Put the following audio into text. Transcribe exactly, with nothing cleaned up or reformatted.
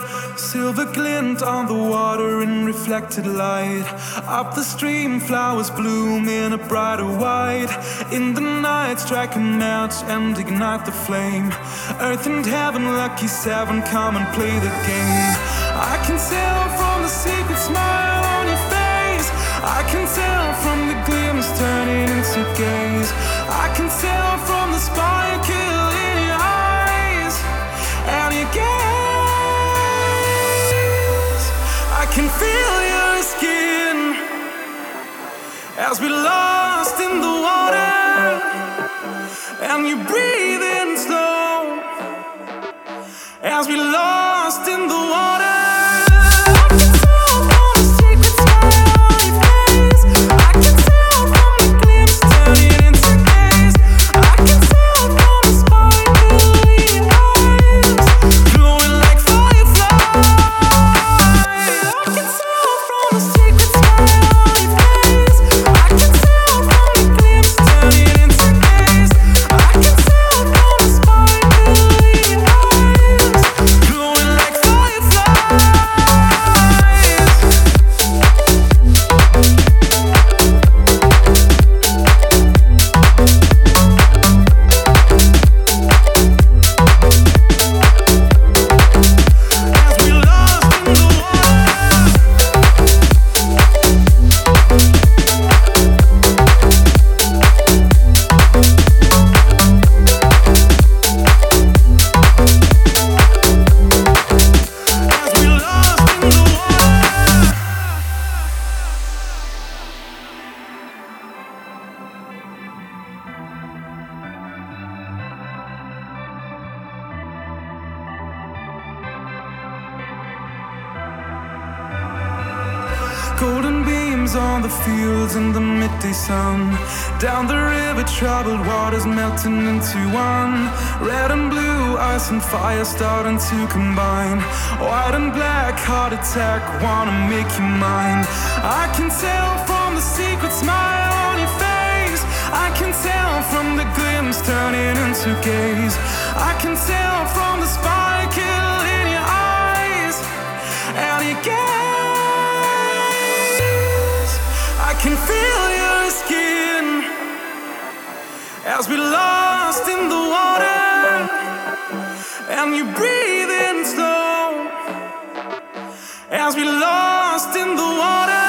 Silver glint on the water in reflected light. Up the stream, flowers bloom in a brighter white. In the night, strike a match and ignite the flame. Earth and heaven, lucky seven, come and play the game. I can tell from the secret smile on your face. I can tell from the glimpse turning into gaze. I can tell from the sparkle in your eyes and your gaze. I can feel your skin as we lost in the water, and you breathe in slow as we lost in the water. Golden beams on the fields in the midday sun. Down the river, troubled waters melting into one. Red and blue, ice and fire starting to combine. White and black, heart attack, wanna make you mine. I can tell from the secret smile on your face. I can tell from the glimpse turning into gaze. I can tell from the sparkle in your eyes and your gaze. I can feel your skin as we lost in the water, and you breathe in slow as we lost in the water.